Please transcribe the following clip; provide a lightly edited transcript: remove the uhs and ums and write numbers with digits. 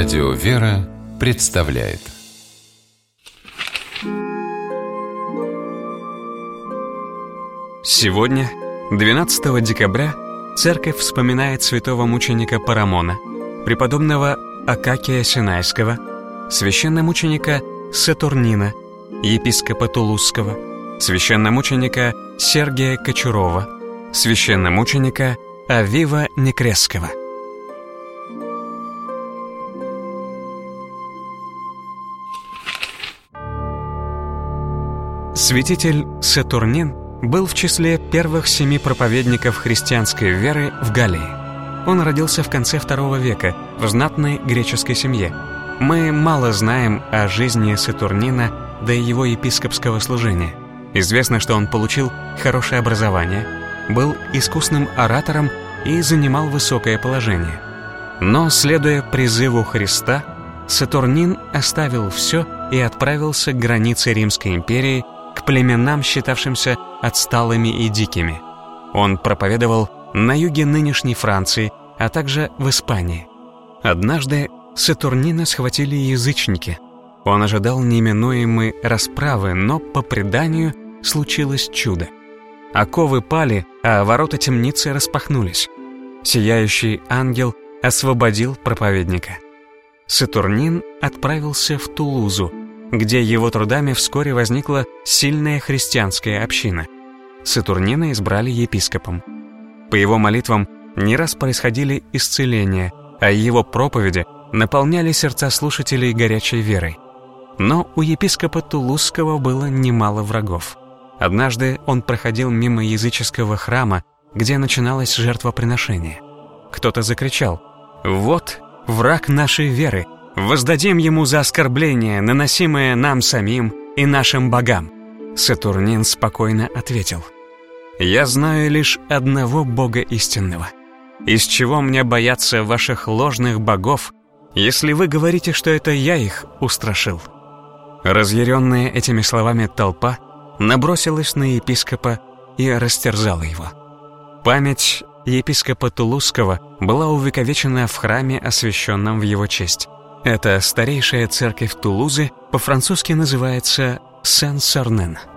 Радио «Вера» представляет. Сегодня, 12 декабря, Церковь вспоминает святого мученика Парамона, преподобного Акакия Синайского, священномученика Сатурнина, епископа Тулузского, священномученика Сергия Кочурова, священномученика Авива Некресского. Святитель Сатурнин был в числе первых 7 проповедников христианской веры в Галлии. Он родился в конце II века в знатной греческой семье. Мы мало знаем о жизни Сатурнина до его епископского служения. Известно, что он получил хорошее образование, был искусным оратором и занимал высокое положение. Но, следуя призыву Христа, Сатурнин оставил все и отправился к границе Римской империи, к племенам, считавшимся отсталыми и дикими. Он проповедовал на юге нынешней Франции, а также в Испании. Однажды Сатурнина схватили язычники. Он ожидал неминуемой расправы, но, по преданию, случилось чудо. Оковы пали, а ворота темницы распахнулись. Сияющий ангел освободил проповедника. Сатурнин отправился в Тулузу, где его трудами вскоре возникла сильная христианская община. Сатурнина избрали епископом. По его молитвам не раз происходили исцеления, а его проповеди наполняли сердца слушателей горячей верой. Но у епископа Тулузского было немало врагов. Однажды он проходил мимо языческого храма, где начиналось жертвоприношение. Кто-то закричал: «Вот враг нашей веры! Воздадим ему за оскорбление, наносимое нам самим и нашим богам». Сатурнин спокойно ответил: «Я знаю лишь одного Бога истинного. Из чего мне бояться ваших ложных богов, если вы говорите, что это я их устрашил?» Разъяренная этими словами толпа набросилась на епископа и растерзала его. Память епископа Тулузского была увековечена в храме, освященном в его честь. Эта старейшая церковь Тулузы по-французски называется Сен-Сорнен.